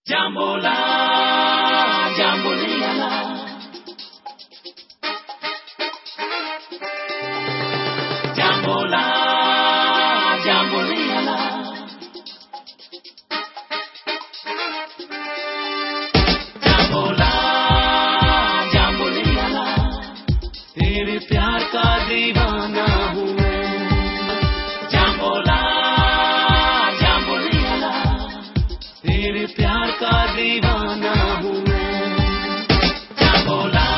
Jambola, Jamboliala. Jambola, Jamboliala. Jambola, Jamboliala. तेरे प्यार का दीवाना हूँ मैं. Jambola, Jamboliala. तेरे प्यार का दीवाना हूँ मैं. Jambola,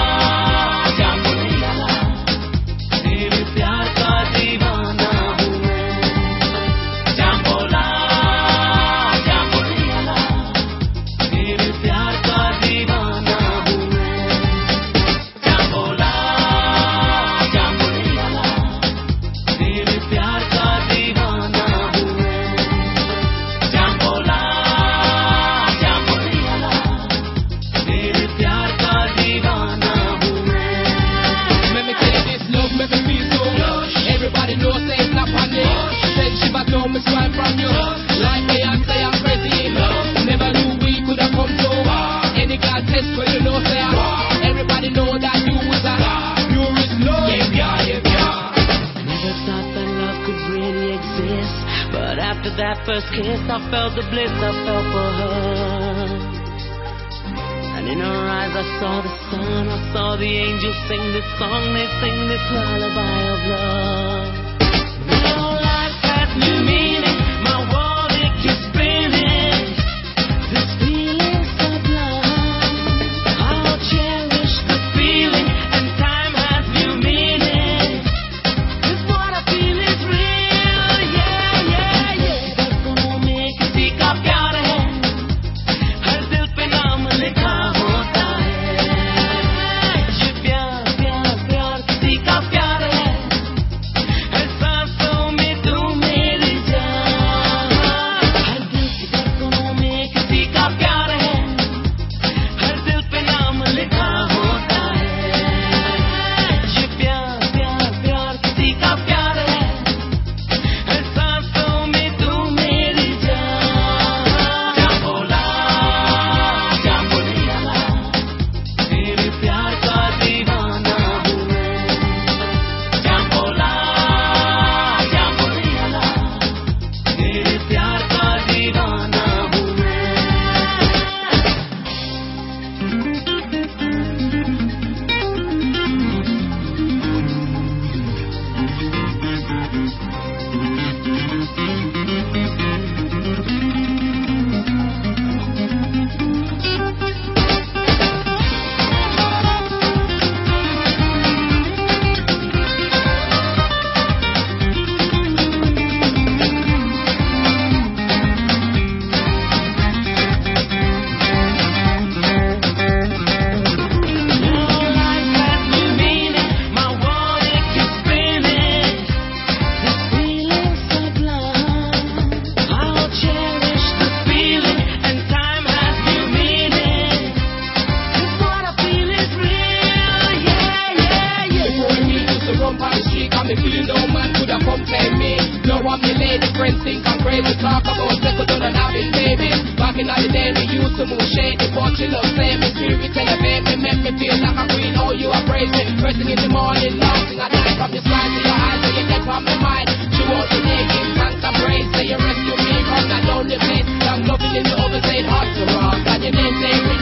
Jamboliala. तेरे प्यार का दीवाना हूँ मैं. Jambola, Jamboliala. तेरे प्यार का दीवाना हूँ मैं. Jambola, Jamboliala. तेरे प्यार का दीवाना हूँ मैं. Jambola, Jamboliala. तेरे प्यार का दीवाना हूँ मैं. Let me tell you this, love make me feel so good. Everybody knows say it's not funny. Said she back home, it's right from you. Like me, I say I'm crazy in love. Never knew we could have come so far. Any God test where you know say everybody know that you is a pure is love. Never thought that love could really exist, but after that first kiss, I felt the bliss I felt for her. And in her eyes, I saw the sun, I saw the angels sing this song, they sing this lullaby of love. Now life has new meaning, my world it keeps spinning. This feeling sublime, I'll cherish the feeling, and time has new meaning. This what I feel is real, yeah. धड़कनों में किसी का प्यार है, हर दिल पे नाम लिखा होता है. ये प्यार किसी का प्यार है, हर सांसों में तू मेरी जान. हर दिल की धड़कनों में किसी का प्यार है, हर दिल पे नाम लिखा होता है. ये प्यार किसी का प्यार है, हर सांसों में तू मेरी जान. Jambola, Jamboliala. तेरे प्यार का दीवाना हूँ मैं. Jambola, Jamboliala. तेरे प्यार का दीवाना हूँ मैं. Friends think I'm crazy, talk about second on and having babies. Back in the day, we used to move shady, but you love same me, spirit elevate me, make me feel like a queen. Oh, you are praising, first thing in the morning, laughing at night, from your sky to your eyes, so you get from my mind. She wants to make it, thanks and praise, so you rescue me from that lonely place. I'm loving in the oversaid heart to rock, and your name say